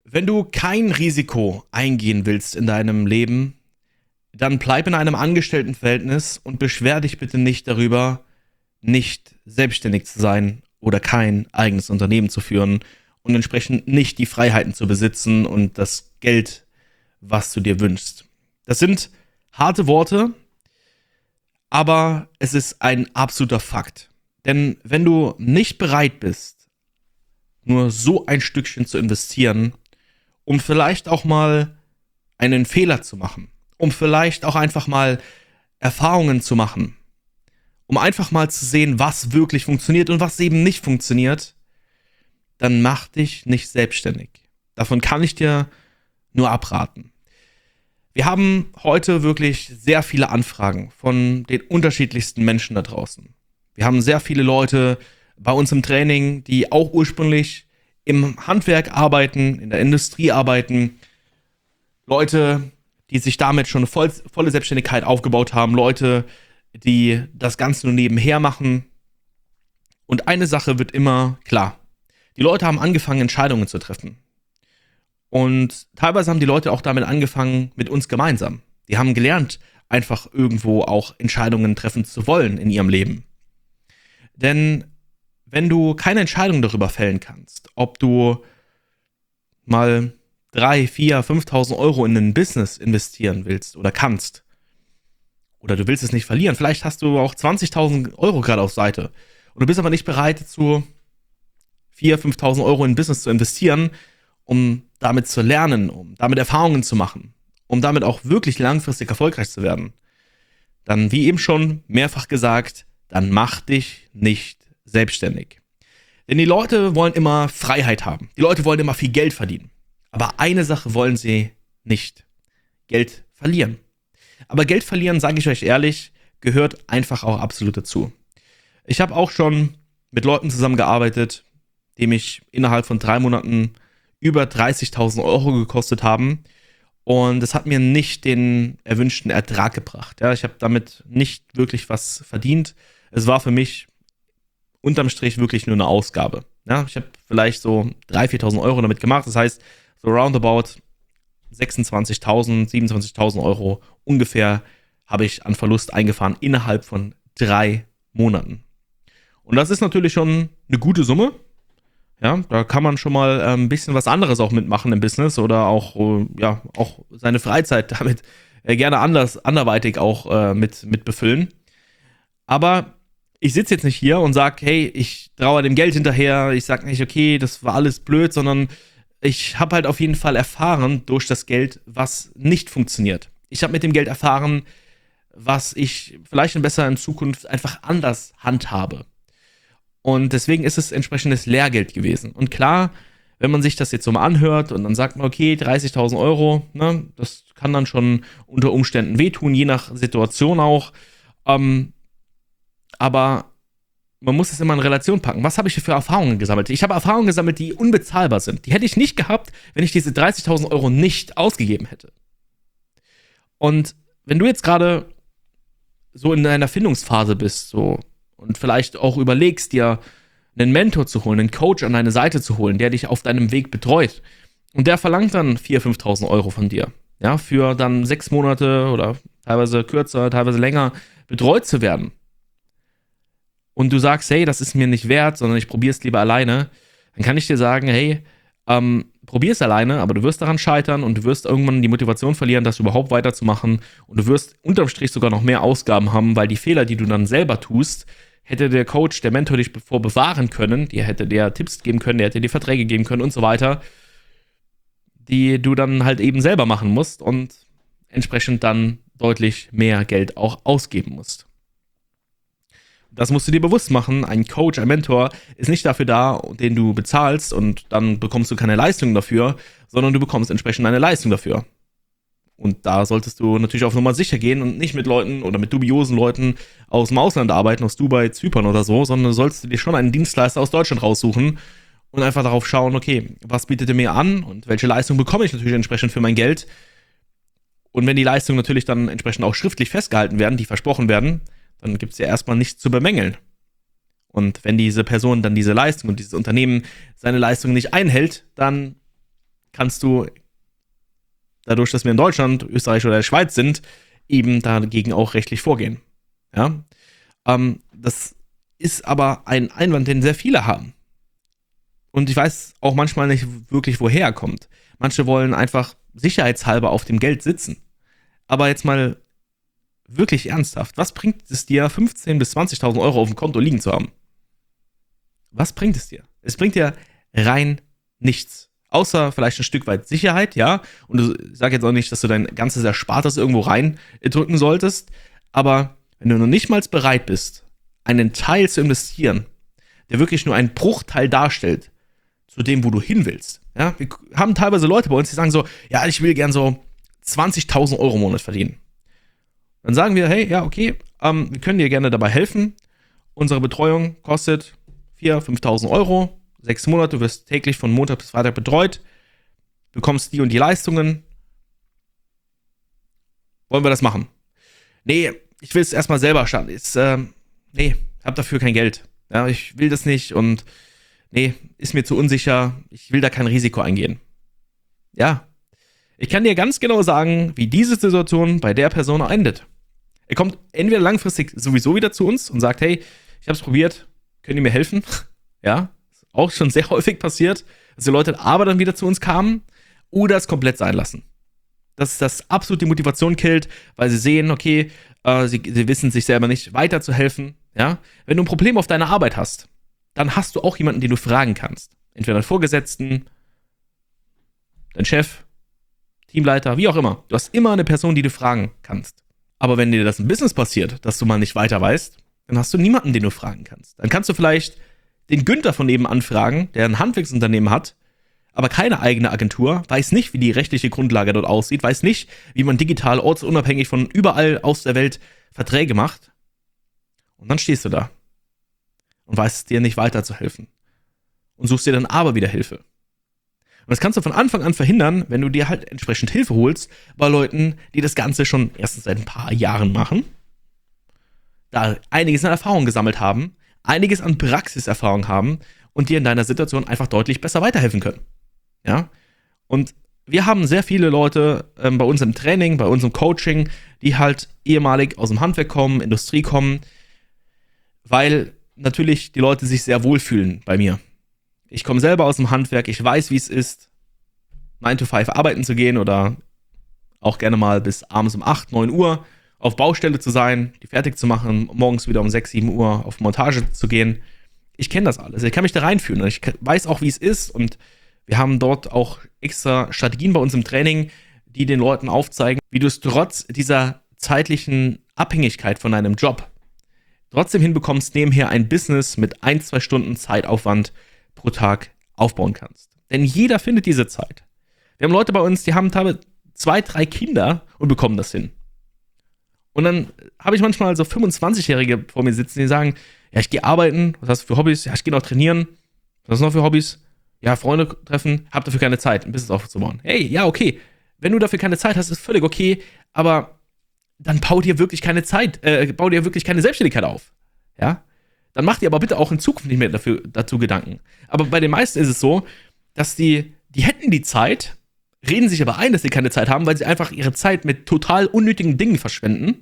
Wenn du kein Risiko eingehen willst in deinem Leben, dann bleib in einem Angestelltenverhältnis und beschwer dich bitte nicht darüber, nicht selbstständig zu sein oder kein eigenes Unternehmen zu führen und entsprechend nicht die Freiheiten zu besitzen und das Geld, was du dir wünschst. Das sind harte Worte, aber es ist ein absoluter Fakt. Denn wenn du nicht bereit bist, nur so ein Stückchen zu investieren, um vielleicht auch mal einen Fehler zu machen, um vielleicht auch einfach mal Erfahrungen zu machen, um einfach mal zu sehen, was wirklich funktioniert und was eben nicht funktioniert, dann mach dich nicht selbstständig. Davon kann ich dir nur abraten. Wir haben heute wirklich sehr viele Anfragen von den unterschiedlichsten Menschen da draußen. Wir haben sehr viele Leute bei uns im Training, die auch ursprünglich im Handwerk arbeiten, in der Industrie arbeiten. Leute, die sich damit schon eine volle Selbstständigkeit aufgebaut haben. Leute, die das Ganze nur nebenher machen. Und eine Sache wird immer klar. Die Leute haben angefangen, Entscheidungen zu treffen. Und teilweise haben die Leute auch damit angefangen, mit uns gemeinsam. Die haben gelernt, einfach irgendwo auch Entscheidungen treffen zu wollen in ihrem Leben. Denn wenn du keine Entscheidung darüber fällen kannst, ob du mal 3, 4, 5.000 Euro in ein Business investieren willst oder kannst, oder du willst es nicht verlieren, vielleicht hast du auch 20.000 Euro gerade auf Seite und du bist aber nicht bereit dazu, 4.000, 5.000 Euro in ein Business zu investieren, um damit zu lernen, um damit Erfahrungen zu machen, um damit auch wirklich langfristig erfolgreich zu werden, dann, wie eben schon mehrfach gesagt, dann mach dich nicht selbstständig. Denn die Leute wollen immer Freiheit haben. Die Leute wollen immer viel Geld verdienen. Aber eine Sache wollen sie nicht: Geld verlieren. Aber Geld verlieren, sage ich euch ehrlich, gehört einfach auch absolut dazu. Ich habe auch schon mit Leuten zusammengearbeitet, die mich innerhalb von 3 Monaten über 30.000 Euro gekostet haben. Und es hat mir nicht den erwünschten Ertrag gebracht. Ja, ich habe damit nicht wirklich was verdient. Es war für mich unterm Strich wirklich nur eine Ausgabe. Ja, ich habe vielleicht so 3.000, 4.000 Euro damit gemacht. Das heißt, so roundabout 26.000, 27.000 Euro ungefähr habe ich an Verlust eingefahren innerhalb von 3 Monaten. Und das ist natürlich schon eine gute Summe. Ja, da kann man schon mal ein bisschen was anderes auch mitmachen im Business oder auch, ja, auch seine Freizeit damit gerne anderweitig auch mit befüllen. Aber ich sitze jetzt nicht hier und sage, hey, ich traue dem Geld hinterher, ich sage nicht, okay, das war alles blöd, sondern ich habe halt auf jeden Fall erfahren durch das Geld, was nicht funktioniert. Ich habe mit dem Geld erfahren, was ich vielleicht besser in Zukunft einfach anders handhabe. Und deswegen ist es entsprechendes Lehrgeld gewesen. Und klar, wenn man sich das jetzt so mal anhört und dann sagt man, okay, 30.000 Euro, ne, das kann dann schon unter Umständen wehtun, je nach Situation auch. Aber man muss es immer in Relation packen. Was habe ich für Erfahrungen gesammelt? Ich habe Erfahrungen gesammelt, die unbezahlbar sind. Die hätte ich nicht gehabt, wenn ich diese 30.000 Euro nicht ausgegeben hätte. Und wenn du jetzt gerade so in deiner Findungsphase bist, so, und vielleicht auch überlegst, dir einen Mentor zu holen, einen Coach an deine Seite zu holen, der dich auf deinem Weg betreut, und der verlangt dann 4.000, 5.000 Euro von dir, ja, für dann 6 Monate oder teilweise kürzer, teilweise länger betreut zu werden. Und du sagst, hey, das ist mir nicht wert, sondern ich probiere es lieber alleine, dann kann ich dir sagen, hey, probier es alleine, aber du wirst daran scheitern und du wirst irgendwann die Motivation verlieren, das überhaupt weiterzumachen, und du wirst unterm Strich sogar noch mehr Ausgaben haben, weil die Fehler, die du dann selber tust, hätte der Coach, der Mentor dich bevor bewahren können, der hätte dir Tipps geben können, der hätte dir Verträge geben können und so weiter, die du dann halt eben selber machen musst und entsprechend dann deutlich mehr Geld auch ausgeben musst. Das musst du dir bewusst machen. Ein Coach, ein Mentor ist nicht dafür da, den du bezahlst und dann bekommst du keine Leistung dafür, sondern du bekommst entsprechend eine Leistung dafür. Und da solltest du natürlich auf Nummer sicher gehen und nicht mit Leuten oder mit dubiosen Leuten aus dem Ausland arbeiten, aus Dubai, Zypern oder so, sondern sollst du dir schon einen Dienstleister aus Deutschland raussuchen und einfach darauf schauen, okay, was bietet er mir an und welche Leistung bekomme ich natürlich entsprechend für mein Geld. Und wenn die Leistungen natürlich dann entsprechend auch schriftlich festgehalten werden, die versprochen werden, dann gibt es ja erstmal nichts zu bemängeln. Und wenn diese Person dann diese Leistung und dieses Unternehmen seine Leistung nicht einhält, dann kannst du, dadurch, dass wir in Deutschland, Österreich oder der Schweiz sind, eben dagegen auch rechtlich vorgehen. Ja? Das ist aber ein Einwand, den sehr viele haben. Und ich weiß auch manchmal nicht wirklich, woher er kommt. Manche wollen einfach sicherheitshalber auf dem Geld sitzen. Aber jetzt mal wirklich ernsthaft, was bringt es dir, 15.000 bis 20.000 Euro auf dem Konto liegen zu haben? Was bringt es dir? Es bringt dir rein nichts. Außer vielleicht ein Stück weit Sicherheit, ja. Und ich sage jetzt auch nicht, dass du dein ganzes Erspartes irgendwo reindrücken solltest. Aber wenn du noch nicht mal bereit bist, einen Teil zu investieren, der wirklich nur einen Bruchteil darstellt zu dem, wo du hin willst. Ja? Wir haben teilweise Leute bei uns, die sagen so, ja, ich will gern so 20.000 Euro im Monat verdienen. Dann sagen wir, hey, ja, okay, wir können dir gerne dabei helfen. Unsere Betreuung kostet 4.000, 5.000 Euro, 6 Monate, du wirst täglich von Montag bis Freitag betreut, bekommst die und die Leistungen. Wollen wir das machen? Nee, ich will es erstmal selber starten. Nee, hab dafür kein Geld. Ja, ich will das nicht und nee, ist mir zu unsicher. Ich will da kein Risiko eingehen. Ja, ich kann dir ganz genau sagen, wie diese Situation bei der Person endet. Er kommt entweder langfristig sowieso wieder zu uns und sagt, hey, ich hab's probiert, könnt ihr mir helfen? Ja, ist auch schon sehr häufig passiert, dass die Leute aber dann wieder zu uns kamen oder es komplett sein lassen. Dass das absolut die Motivation killt, weil sie sehen, okay, sie wissen sich selber nicht weiterzuhelfen. Ja? Wenn du ein Problem auf deiner Arbeit hast, dann hast du auch jemanden, den du fragen kannst. Entweder einen Vorgesetzten, deinen Chef, Teamleiter, wie auch immer. Du hast immer eine Person, die du fragen kannst. Aber wenn dir das im Business passiert, dass du mal nicht weiter weißt, dann hast du niemanden, den du fragen kannst. Dann kannst du vielleicht den Günther von nebenan fragen, der ein Handwerksunternehmen hat, aber keine eigene Agentur, weiß nicht, wie die rechtliche Grundlage dort aussieht, weiß nicht, wie man digital ortsunabhängig von überall aus der Welt Verträge macht. Und dann stehst du da und weißt dir nicht weiterzuhelfen und suchst dir dann aber wieder Hilfe. Und das kannst du von Anfang an verhindern, wenn du dir halt entsprechend Hilfe holst bei Leuten, die das Ganze schon erstens seit ein paar Jahren machen, da einiges an Erfahrung gesammelt haben, einiges an Praxiserfahrung haben und dir in deiner Situation einfach deutlich besser weiterhelfen können. Ja? Und wir haben sehr viele Leute bei uns im Training, bei uns im Coaching, die halt ehemalig aus dem Handwerk kommen, Industrie kommen, weil natürlich die Leute sich sehr wohlfühlen bei mir. Ich komme selber aus dem Handwerk, ich weiß, wie es ist, 9 to 5 arbeiten zu gehen oder auch gerne mal bis abends um 8, 9 Uhr auf Baustelle zu sein, die fertig zu machen, morgens wieder um 6, 7 Uhr auf Montage zu gehen. Ich kenne das alles, ich kann mich da reinfühlen und ich weiß auch, wie es ist und wir haben dort auch extra Strategien bei uns im Training, die den Leuten aufzeigen, wie du es trotz dieser zeitlichen Abhängigkeit von deinem Job trotzdem hinbekommst, nebenher ein Business mit 1-2 Stunden Zeitaufwand pro Tag aufbauen kannst. Denn jeder findet diese Zeit. Wir haben Leute bei uns, die haben teilweise 2, 3 Kinder und bekommen das hin. Und dann habe ich manchmal so 25-Jährige vor mir sitzen, die sagen, ja, ich gehe arbeiten, was hast du für Hobbys? Ja, ich gehe noch trainieren. Was hast du noch für Hobbys? Ja, Freunde treffen, hab dafür keine Zeit, ein Business aufzubauen. Hey, ja, okay. Wenn du dafür keine Zeit hast, ist völlig okay, aber dann bau dir wirklich keine Selbstständigkeit auf. Ja? Dann mach dir aber bitte auch in Zukunft nicht mehr dazu Gedanken. Aber bei den meisten ist es so, dass die hätten die Zeit, reden sich aber ein, dass sie keine Zeit haben, weil sie einfach ihre Zeit mit total unnötigen Dingen verschwenden.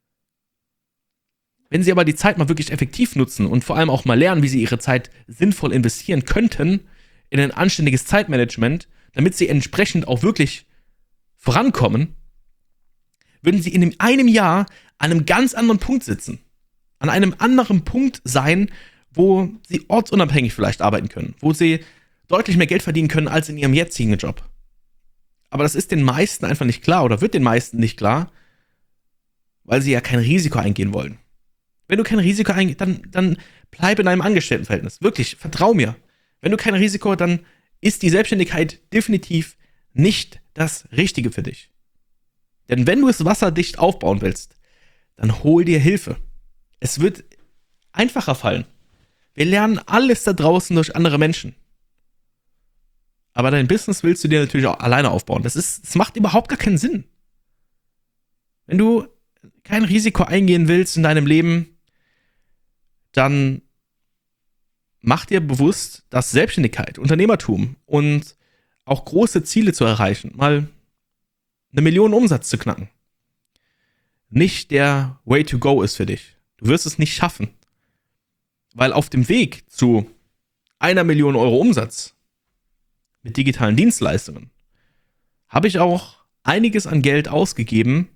Wenn sie aber die Zeit mal wirklich effektiv nutzen und vor allem auch mal lernen, wie sie ihre Zeit sinnvoll investieren könnten in ein anständiges Zeitmanagement, damit sie entsprechend auch wirklich vorankommen, würden sie in einem Jahr an einem ganz anderen Punkt sitzen. An einem anderen Punkt sein, wo sie ortsunabhängig vielleicht arbeiten können, wo sie deutlich mehr Geld verdienen können als in ihrem jetzigen Job. Aber das ist den meisten einfach nicht klar oder wird den meisten nicht klar, weil sie ja kein Risiko eingehen wollen. Wenn du kein Risiko eingehst, dann bleib in einem Angestelltenverhältnis. Wirklich, vertrau mir. Wenn du kein Risiko, dann ist die Selbstständigkeit definitiv nicht das Richtige für dich. Denn wenn du es wasserdicht aufbauen willst, dann hol dir Hilfe. Es wird einfacher fallen. Wir lernen alles da draußen durch andere Menschen. Aber dein Business willst du dir natürlich auch alleine aufbauen. Das macht überhaupt gar keinen Sinn. Wenn du kein Risiko eingehen willst in deinem Leben, dann mach dir bewusst, dass Selbstständigkeit, Unternehmertum und auch große Ziele zu erreichen, mal 1 Million Umsatz zu knacken, nicht der Way to go ist für dich. Du wirst es nicht schaffen. Weil auf dem Weg zu 1 Million Euro Umsatz mit digitalen Dienstleistungen habe ich auch einiges an Geld ausgegeben,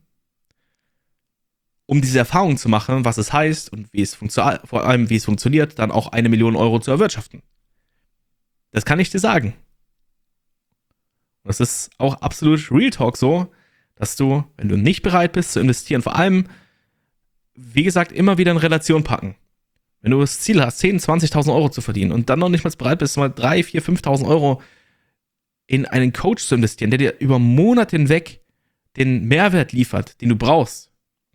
um diese Erfahrung zu machen, was es heißt und vor allem wie es funktioniert, dann auch 1 Million Euro zu erwirtschaften. Das kann ich dir sagen. Und das ist auch absolut Real Talk so, dass du, wenn du nicht bereit bist zu investieren, vor allem, wie gesagt, immer wieder in Relation packen. Wenn du das Ziel hast, 10.000, 20.000 Euro zu verdienen und dann noch nicht mal bereit bist, mal 3.000, 4.000, 5.000 Euro in einen Coach zu investieren, der dir über Monate hinweg den Mehrwert liefert, den du brauchst,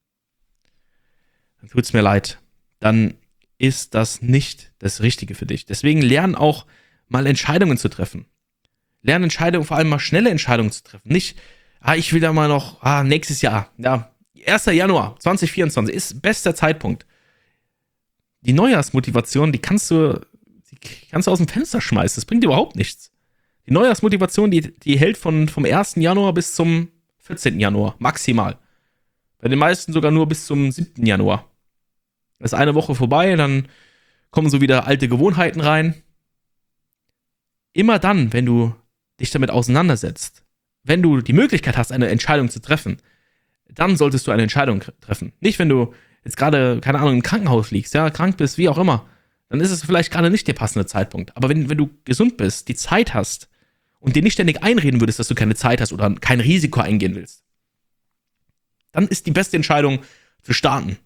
dann tut es mir leid. Dann ist das nicht das Richtige für dich. Deswegen lern auch mal Entscheidungen zu treffen. Lern Entscheidungen, vor allem mal schnelle Entscheidungen zu treffen. Nicht, ich will da mal noch, nächstes Jahr, 1. Januar 2024 ist bester Zeitpunkt. Die Neujahrsmotivation, die kannst du aus dem Fenster schmeißen. Das bringt dir überhaupt nichts. Die Neujahrsmotivation, die hält vom 1. Januar bis zum 14. Januar, maximal. Bei den meisten sogar nur bis zum 7. Januar. Da ist eine Woche vorbei, dann kommen so wieder alte Gewohnheiten rein. Immer dann, wenn du dich damit auseinandersetzt, wenn du die Möglichkeit hast, eine Entscheidung zu treffen, dann solltest du eine Entscheidung treffen. Nicht, wenn du jetzt gerade, keine Ahnung, im Krankenhaus liegst, krank bist, wie auch immer, dann ist es vielleicht gerade nicht der passende Zeitpunkt. Aber wenn du gesund bist, die Zeit hast und dir nicht ständig einreden würdest, dass du keine Zeit hast oder kein Risiko eingehen willst, dann ist die beste Entscheidung zu starten.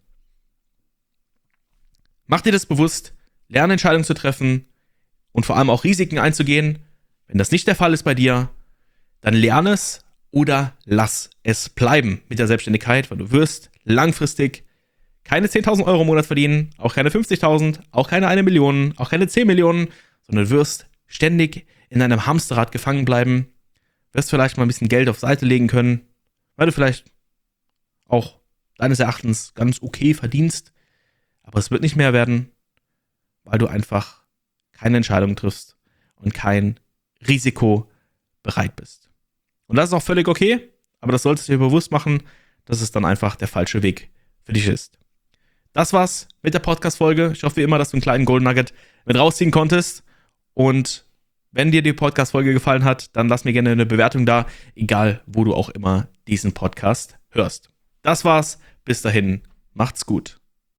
Mach dir das bewusst, lerne Entscheidungen zu treffen und vor allem auch Risiken einzugehen. Wenn das nicht der Fall ist bei dir, dann lerne es oder lass es bleiben mit der Selbstständigkeit, weil du wirst langfristig keine 10.000 Euro im Monat verdienen, auch keine 50.000, auch keine 1 Million, auch keine 10 Millionen, sondern du wirst ständig in einem Hamsterrad gefangen bleiben, wirst vielleicht mal ein bisschen Geld auf Seite legen können, weil du vielleicht auch deines Erachtens ganz okay verdienst, aber es wird nicht mehr werden, weil du einfach keine Entscheidung triffst und kein Risiko bereit bist. Und das ist auch völlig okay, aber das solltest du dir bewusst machen, dass es dann einfach der falsche Weg für dich ist. Das war's mit der Podcast-Folge. Ich hoffe wie immer, dass du einen kleinen Golden Nugget mit rausziehen konntest. Und wenn dir die Podcast-Folge gefallen hat, dann lass mir gerne eine Bewertung da, egal wo du auch immer diesen Podcast hörst. Das war's. Bis dahin. Macht's gut.